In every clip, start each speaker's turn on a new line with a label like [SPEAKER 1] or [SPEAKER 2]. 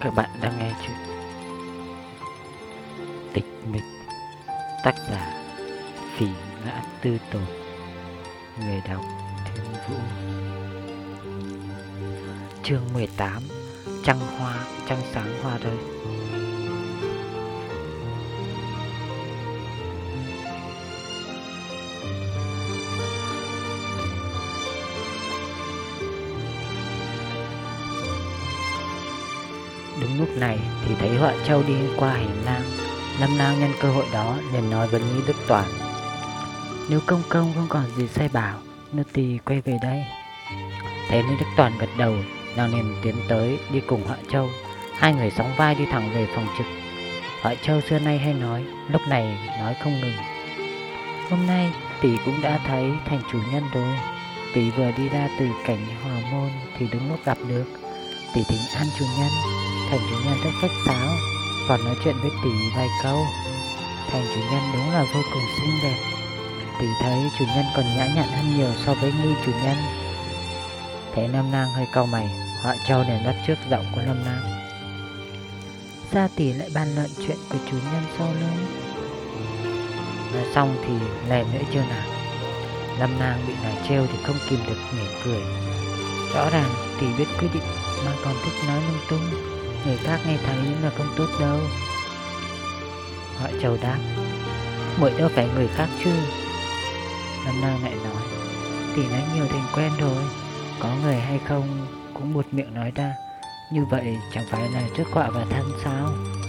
[SPEAKER 1] Các bạn đang nghe chuyện Tịch Mịch, tác giả Phỉ Ngã Tư Tồn, người đọc Thiên Vũ. Chương 18. Trăng sáng hoa rơi. Đúng lúc này thì thấy Họa Châu đi qua hành lang. Lâm Lang nhân cơ hội đó liền nói với Lý Đức Toàn: "Nếu công công không còn gì sai bảo, nô tỳ quay về đây." Thấy Lý Đức Toàn gật đầu, nàng liền tiến tới đi cùng Họa Châu. Hai người sóng vai đi thẳng về phòng trực. Họa Châu xưa nay hay nói, lúc này nói không ngừng: "Hôm nay tỷ cũng đã thấy thành chủ nhân rồi. Tỷ vừa đi ra từ cảnh Hòa Môn thì đúng lúc gặp được. Tỷ thỉnh an chủ nhân. Thành chủ nhân rất khách sáo, còn nói chuyện với tỷ vài câu. Thành chủ nhân đúng là vô cùng xinh đẹp. Tỷ thấy chủ nhân còn nhã nhặn hơn nhiều so với Nghi chủ nhân." Thấy Lâm Nang hơi cau mày, Họa Châu liền bắt trước giọng của Lâm Nang: "Sao tỷ lại bàn luận chuyện của chủ nhân sau lưng?" Nói xong thì lèn nữa chưa nào. Lâm Nang bị nàng trêu thì không kìm được mỉm cười. Rõ ràng tỷ biết quyết định mà còn thích nói lung tung, người khác nghe thấy là không tốt đâu. Họa Châu đáp: "Muội đâu phải người khác chứ." Lâm Nang lại nói: "Tỷ nói nhiều thành quen rồi, có người hay không cũng buột miệng nói ra, như vậy chẳng phải là rước họa vào thân sao?"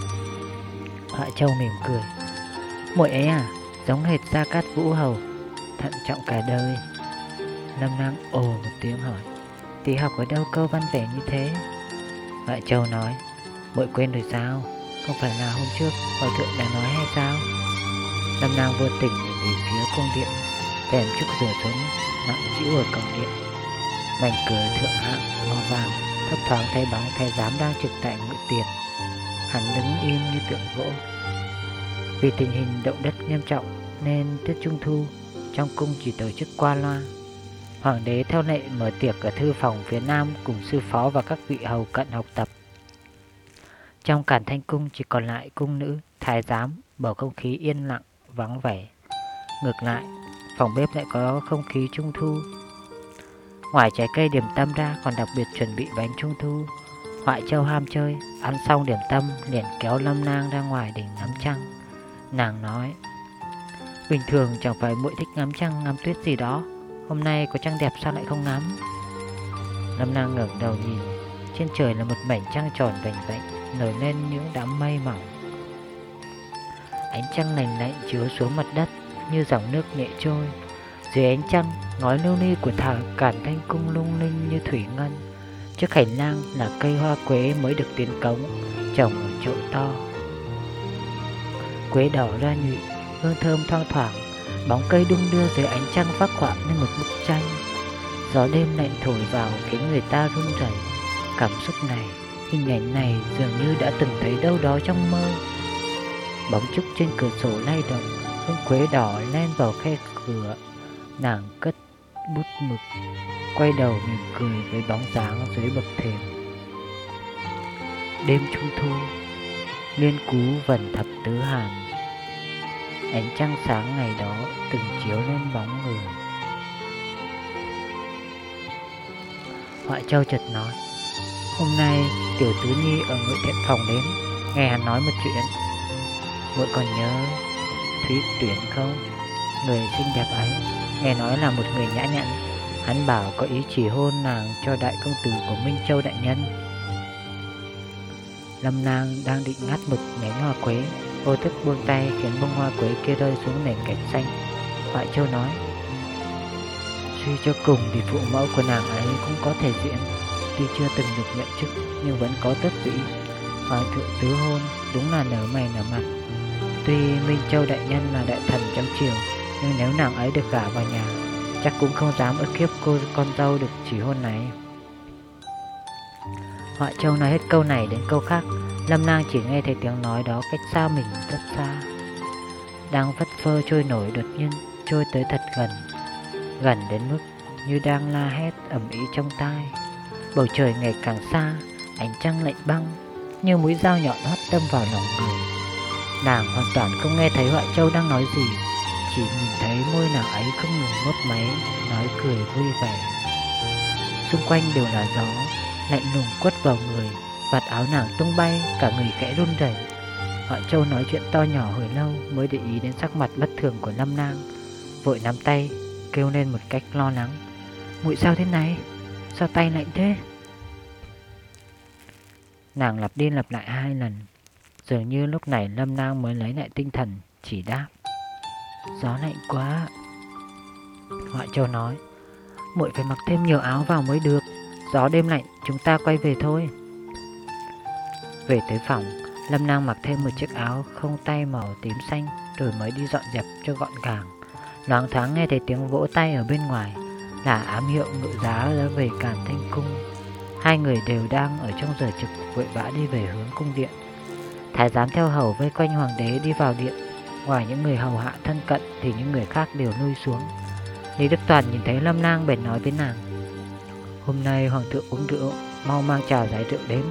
[SPEAKER 1] Họa Châu mỉm cười: "Muội ấy à, giống hệt Gia Cát Vũ Hầu, thận trọng cả đời." Lâm Nang ồ một tiếng hỏi: "Tỷ học ở đâu câu văn vẻ như thế?" Họa Châu nói: "Muội quên rồi sao? Không phải là hôm trước Hòa thượng đã nói hay sao?" Lâm Nang vô tình nhìn về phía cung điện, kèm chiếc rửa xuống nặng chịu ở cổng điện. Mảnh cửa thượng hạng màu vàng, thấp thoáng thấy bóng thái giám đang trực tại ngự tiền. Hắn đứng im như tượng gỗ. Vì tình hình động đất nghiêm trọng nên Tết Trung Thu trong cung chỉ tổ chức qua loa. Hoàng đế theo lệ mở tiệc ở thư phòng phía nam cùng sư phó và các vị hầu cận học tập. Trong Càn Thanh cung chỉ còn lại cung nữ, thái giám, bầu không khí yên lặng, vắng vẻ. Ngược lại, phòng bếp lại có không khí Trung Thu. Ngoài trái cây điểm tâm ra còn đặc biệt chuẩn bị bánh Trung Thu. Họa Châu ham chơi, ăn xong điểm tâm liền kéo Lâm Nang ra ngoài để ngắm trăng. Nàng nói: "Bình thường chẳng phải muội thích ngắm trăng ngắm tuyết gì đó, hôm nay có trăng đẹp sao lại không ngắm?" Lâm Nang ngẩng đầu nhìn, trên trời là một mảnh trăng tròn vành vạnh nổi lên những đám mây mỏng. Ánh trăng lành lạnh chiếu xuống mặt đất như dòng nước nhẹ trôi. Dưới ánh trăng, ngói lưu ly của Càn Thanh cung lung linh như thủy ngân. Trước hành lang là cây hoa quế mới được tiến cống, trồng ở chậu to. Quế đỏ ra nhụy, hương thơm thoang thoảng, bóng cây đung đưa dưới ánh trăng phác họa nên một bức tranh. Gió đêm lạnh thổi vào khiến người ta run rẩy. Cảm xúc này, hình ảnh này dường như đã từng thấy đâu đó trong mơ. Bóng trúc trên cửa sổ lay động, hương quế đỏ len vào khe cửa. Nàng cất bút mực, quay đầu mỉm cười với bóng dáng dưới bậc thềm. Đêm Trung Thu, liên cú vần thập tứ hàn. Ánh trăng sáng ngày đó từng chiếu lên bóng người. Họa Châu chợt nói: "Hôm nay tiểu tứ nhi ở ngự thiện phòng đến, nghe hắn nói một chuyện. Muội còn nhớ Thúy Tuyển không? Người xinh đẹp ấy, nghe nói là một người nhã nhặn. Hắn bảo có ý chỉ hôn nàng cho đại công tử của Minh Châu đại nhân." Lâm Nang đang định ngắt một nhánh hoa quế, vô thức buông tay khiến bông hoa quế kia rơi xuống nền gạch xanh. Họa Châu nói: "Suy cho cùng thì phụ mẫu của nàng ấy cũng có thể diện, tuy chưa từng được nhận chức nhưng vẫn có tước vị. Hoàng thượng tứ hôn đúng là nở mày nở mặt. Tuy Minh Châu đại nhân là đại thần trong triều, nhưng nếu nàng ấy được gả vào nhà, chắc cũng không dám ức hiếp cô con dâu được chỉ hôn này." Họa Châu nói hết câu này đến câu khác, Lâm Nang chỉ nghe thấy tiếng nói đó cách xa mình rất xa. Đang vất phơ trôi nổi đột nhiên trôi tới thật gần, gần đến mức như đang la hét ầm ĩ trong tai. Bầu trời ngày càng xa, ánh trăng lạnh băng, như mũi dao nhọn hoắt đâm vào lòng người. Nàng hoàn toàn không nghe thấy Họa Châu đang nói gì, chỉ nhìn thấy môi nàng ấy không ngừng mấp máy, nói cười vui vẻ. Xung quanh đều là gió, lạnh lùng quất vào người, vạt áo nàng tung bay, cả người khẽ run rẩy. Họa Châu nói chuyện to nhỏ hồi lâu mới để ý đến sắc mặt bất thường của Lâm Nang, vội nắm tay, kêu lên một cách lo lắng: "Muội sao thế này? Sao tay lạnh thế?" Nàng lặp đi lặp lại 2 lần. Dường như lúc này Lâm Nang mới lấy lại tinh thần, chỉ đáp: "Gió lạnh quá." Họa Châu nói: "Muội phải mặc thêm nhiều áo vào mới được. Gió đêm lạnh, chúng ta quay về thôi." Về tới phòng, Lâm Nang mặc thêm một chiếc áo không tay màu tím xanh, rồi mới đi dọn dẹp cho gọn gàng. Loáng thoáng nghe thấy tiếng vỗ tay ở bên ngoài, là ám hiệu ngự giá đã về Càn Thanh Cung. 2 người đều đang ở trong giờ trực, vội vã đi về hướng cung điện. Thái giám theo hầu vây quanh hoàng đế đi vào điện. Ngoài những người hầu hạ thân cận thì những người khác đều lui xuống. Lý Đức Toàn nhìn thấy Lâm Nang bèn nói với nàng: "Hôm nay hoàng thượng uống rượu, mau mang trà giải rượu đến."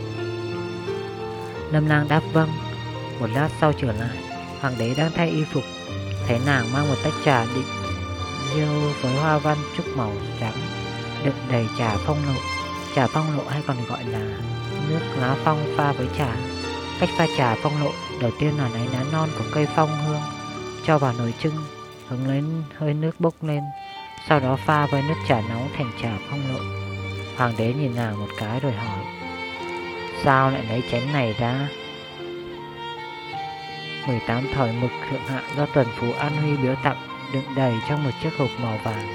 [SPEAKER 1] Lâm Nang đáp vâng. Một lát sau trở lại, hoàng đế đang thay y phục, thấy nàng mang một tách trà định diêu với hoa văn trúc màu trắng, đựng đầy trà phong lộ. Trà phong lộ hay còn gọi là nước lá phong pha với trà. Cách pha trà phong lộ, đầu tiên là lấy lá non của cây phong hương cho vào nồi trưng, hứng lên hơi nước bốc lên, sau đó pha với nước trà nóng thành trà phong lộ. Hoàng đế nhìn nàng một cái rồi hỏi: "Sao lại lấy chén này ra?" 18 thỏi mực thượng hạng do tuần phú An Huy biếu tặng, đựng đầy trong một chiếc hộp màu vàng.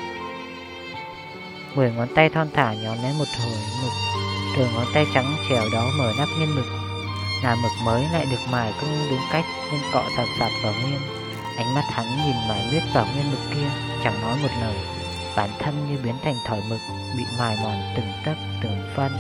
[SPEAKER 1] 10 ngón tay thon thả nhón lấy một thỏi mực, rồi ngón tay trắng trẻo đó mở nắp nghiên mực. Là mực mới lại được mài không đúng cách nên cọ sạt sạt vào nguyên. Ánh mắt hắn nhìn mài miết vào nguyên mực kia, chẳng nói một lời, bản thân như biến thành thỏi mực bị mài mòn từng tấc từng phân.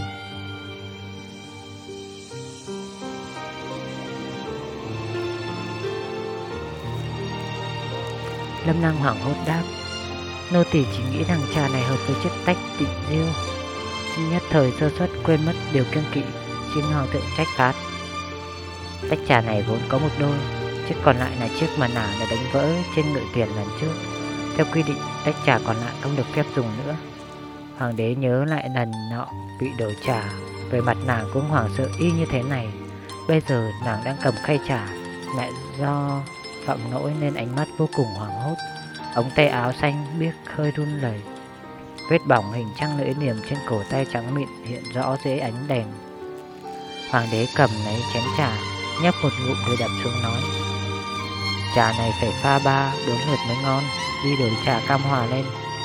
[SPEAKER 1] Lâm Nang hoảng hốt đáp: "Nô tỳ chỉ nghĩ rằng trà này hợp với chiếc tách tịnh diêu, nhất thời sơ suất quên mất điều kiêng kỵ, xin hoàng thượng trách phạt." Tách trà này vốn có một đôi, chiếc còn lại là chiếc mà nàng đã đánh vỡ trên ngự tiền lần trước. Theo quy định, tách trà còn lại không được phép dùng nữa. Hoàng đế nhớ lại lần nọ bị đổ trà, về mặt nàng cũng hoảng sợ y như thế này. Bây giờ nàng đang cầm khay trà, lại do phạm lỗi nên ánh mắt vô cùng hoảng hốt. Ống tay áo xanh biếc hơi run rẩy. Vết bỏng hình trăng lưỡi liềm trên cổ tay trắng mịn hiện rõ dưới ánh đèn. Hoàng đế cầm lấy chén trà, nhấp một ngụm rồi đặt xuống nói: "Trà này phải pha 3-4 lượt mới ngon, đi đổi trà cam hòa lên."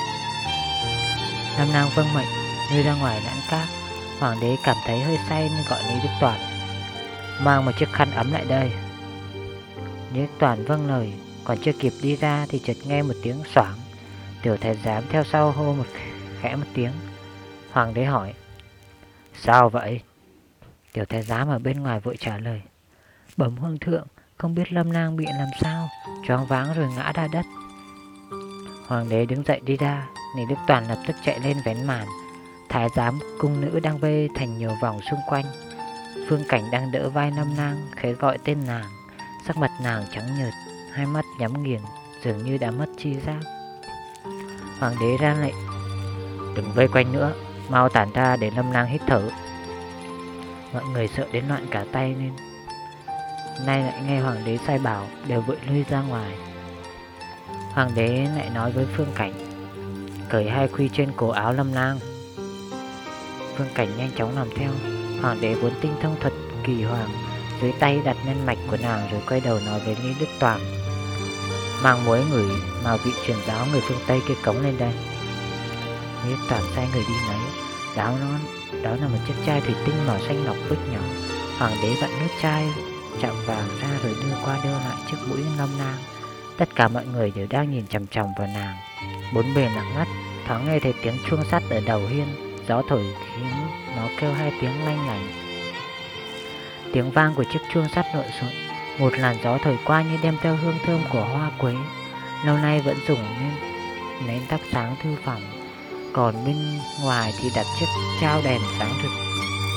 [SPEAKER 1] Nam Nang vâng mệnh, đi ra ngoài lãng cát. Hoàng đế cảm thấy hơi say nên gọi Lý Đức Toàn: "Mang một chiếc khăn ấm lại đây." Lý Đức Toàn vâng lời, còn chưa kịp đi ra thì chợt nghe một tiếng xoảng. Tiểu thái giám theo sau hô khẽ một tiếng. Hoàng đế hỏi: "Sao vậy?" Tiểu thái giám ở bên ngoài vội trả lời: "Bẩm hoàng thượng, không biết Lâm Nang bị làm sao, choáng váng rồi ngã ra đất." Hoàng đế đứng dậy đi ra. Lý Đức Toàn lập tức chạy lên vén màn. Thái giám cung nữ đang vây thành nhiều vòng xung quanh. Phương Cảnh đang đỡ vai Lâm Nang, khẽ gọi tên nàng. Sắc mặt nàng trắng nhợt, hai mắt nhắm nghiền, dường như đã mất tri giác. Hoàng đế ra lệnh: "Đừng vây quanh nữa, mau tản ra để Lâm Nang hít thở." Mọi người sợ đến loạn cả tay nên nay lại nghe hoàng đế sai bảo, đều vội lui ra ngoài. Hoàng đế lại nói với Phương Cảnh: "Cởi 2 khuy trên cổ áo Lâm Nang." Phương Cảnh nhanh chóng làm theo. Hoàng đế vốn tinh thông thuật kỳ hoàng, dưới tay đặt lên mạch của nàng rồi quay đầu nói với Lý Đức Toàn: "Mang muối ngửi mà vị truyền giáo người phương Tây kia cống lên đây." Lý Đức Toàn sai người đi lấy. Đó là một chiếc chai thủy tinh màu xanh ngọc bích nhỏ. Hoàng đế vặn nút chai chạm vàng ra rồi đưa qua đưa lại trước mũi Lâm Nang. Tất cả mọi người đều đang nhìn chằm chằm vào nàng. Bốn bề lặng ngắt, thoáng nghe thấy tiếng chuông sắt ở đầu hiên. Gió thổi khiến nó kêu 2 tiếng lanh lảnh. Tiếng vang của chiếc chuông sắt lộn xộn. Một làn gió thổi qua như đem theo hương thơm của hoa quế, lâu nay vẫn dùng nên nến thắp sáng thư phòng. Còn bên ngoài thì đặt chiếc trao đèn sáng rực.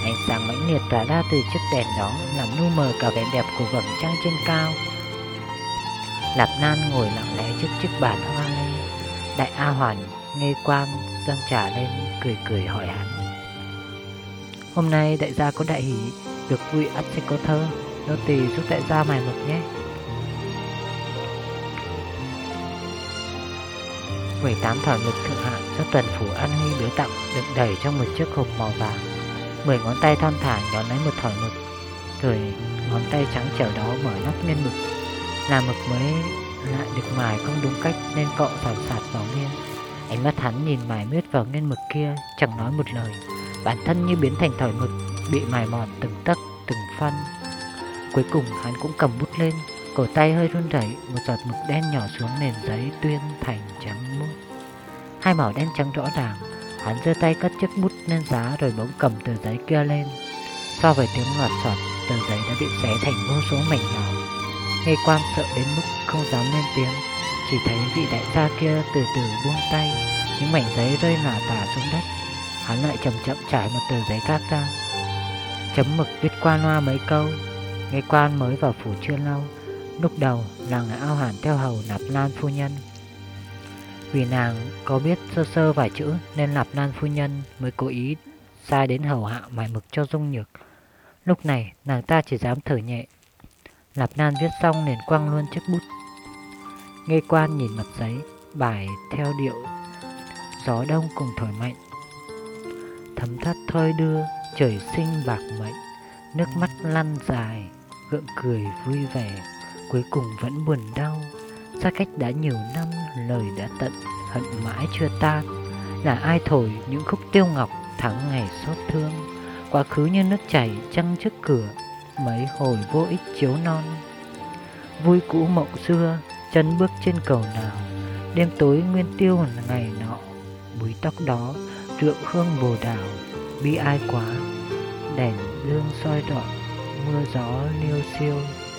[SPEAKER 1] Ánh sáng mãnh liệt tỏa ra từ chiếc đèn đó làm lu mờ cả vẻ đẹp của vầng trăng trên cao. Lạp Nan ngồi lặng lẽ trước chiếc bàn hoa lê. Đại A Hoàn nghe quan dâng trà lên, cười cười hỏi hắn: "Hôm nay đại gia có đại hỷ, việc vui ắt sẽ có thơ, nô tỳ giúp đại gia mài mực nhé." 18 thỏi mực thượng hạng do tuần phủ An Huy biếu tặng đựng đầy trong một chiếc hộp màu vàng. 10 ngón tay thon thả nhón lấy một thỏi mực, rồi ngón tay trắng trẻo đó mở nắp nghiên mực. Là mực mới lại được mài không đúng cách nên cọ sạt sạt vào nghiên. Ánh mắt hắn nhìn mải miết vào nghiên mực kia, chẳng nói một lời. Bản thân như biến thành thỏi mực, bị mài mòn từng tấc từng phân. Cuối cùng hắn cũng cầm bút lên, cổ tay hơi run rẩy, một giọt mực đen nhỏ xuống nền giấy tuyên thành trắng muốt. Hai màu đen trắng rõ ràng. Hắn giơ tay cất chiếc bút lên giá rồi bỗng cầm tờ giấy kia lên. So với tiếng loạt soạt, tờ giấy đã bị xé thành vô số mảnh nhỏ. Nghe quan sợ đến mức không dám lên tiếng, chỉ thấy vị đại gia kia từ từ buông tay, những mảnh giấy rơi lả tả xuống đất. Hắn lại chậm chậm trải một tờ giấy khác ra, chấm mực viết qua loa mấy câu. Nghe quan mới vào phủ chưa lâu, lúc đầu nàng là Ao Hàn theo hầu Nạp Lan phu nhân. Vì nàng có biết sơ sơ vài chữ nên Nạp Lan phu nhân mới cố ý sai đến hầu hạ mài mực cho Dung Nhược. Lúc này nàng ta chỉ dám thở nhẹ. Nạp Lan viết xong liền quăng luôn chiếc bút. Nghe quan nhìn mặt giấy, bài theo điệu gió đông cùng thổi mạnh. Thấm thắt thoi đưa, trời sinh bạc mệnh, nước mắt lăn dài, gượng cười vui vẻ, cuối cùng vẫn buồn đau. Xa cách đã nhiều năm, lời đã tận, hận mãi chưa tan. Là ai thổi những khúc tiêu ngọc tháng ngày xót thương. Quá khứ như nước chảy trăng trước cửa, mấy hồi vô ích chiếu non. Vui cũ mộng xưa, chân bước trên cầu nào. Đêm tối nguyên tiêu ngày nọ, búi tóc đó, rượu hương bồ đào. Bi ai quá, đèn dương soi rọi, mưa gió liêu xiêu.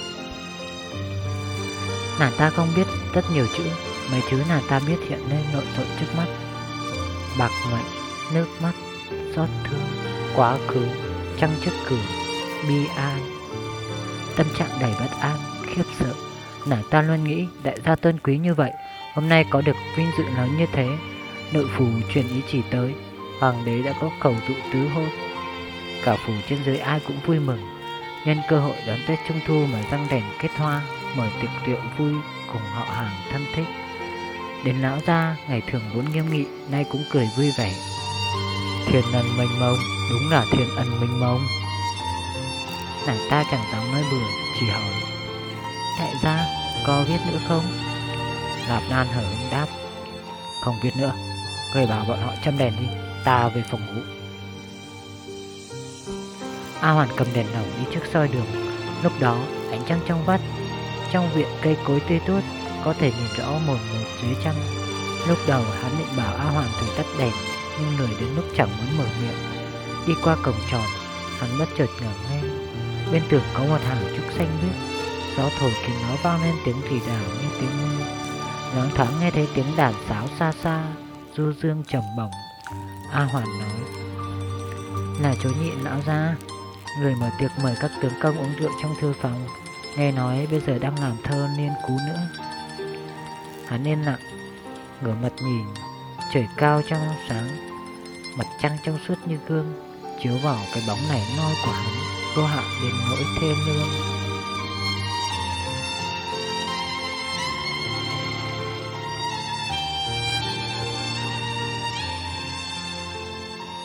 [SPEAKER 1] Nàng ta không biết rất nhiều chữ, mấy thứ nàng ta biết hiện lên lộn xộn trước mắt. Bạc mệnh, nước mắt, xót thương, quá khứ, trăng trước cửa, bi ai. Tâm trạng đầy bất an, khiếp sợ. Nàng ta luôn nghĩ đại gia tôn quý như vậy, hôm nay có được vinh dự lớn như thế. Nội phủ truyền ý chỉ tới, hoàng đế đã có khẩu dụ tứ hôn. Cả phủ trên dưới ai cũng vui mừng. Nhân cơ hội đón Tết Trung Thu mà răng đèn kết hoa, mở tiệc rượu vui cùng họ hàng thân thích. Đến lão gia ngày thường vốn nghiêm nghị, nay cũng cười vui vẻ. Thiên ân mênh mông, đúng là thiên ân mênh mông. Nàng ta chẳng dám nói bừa, chỉ hỏi: "Đại gia có viết nữa không?" Lạp Lan hở hững đáp: "Không viết nữa, người bảo bọn họ châm đèn đi, ta về phòng ngủ." A Hoàn cầm đèn lồng đi trước soi đường. Lúc đó ánh trăng trong vắt, trong viện cây cối tươi tốt, có thể nhìn rõ mồn một dưới trăng. Lúc đầu hắn định bảo A Hoàn thử tắt đèn, nhưng lười đến mức chẳng muốn mở miệng. Đi qua cổng tròn, hắn bất chợt ngẩng lên. Bên tường có một hàng trúc xanh biếc, gió thổi khiến nó vang lên tiếng rì rào như tiếng mưa. Loáng thoáng nghe thấy tiếng đàn sáo xa xa, du dương trầm bổng. A Hoàn nói: "Là chỗ nhị lão gia, người mở tiệc mời các tướng công uống rượu trong thư phòng. Nghe nói bây giờ đang làm thơ niên cú nữa." Hắn yên lặng, ngửa mặt nhìn trời cao trong sáng, mặt trăng trong suốt như gương, chiếu vào cái bóng này noi của hắn, vô hạn đến nỗi thê lương.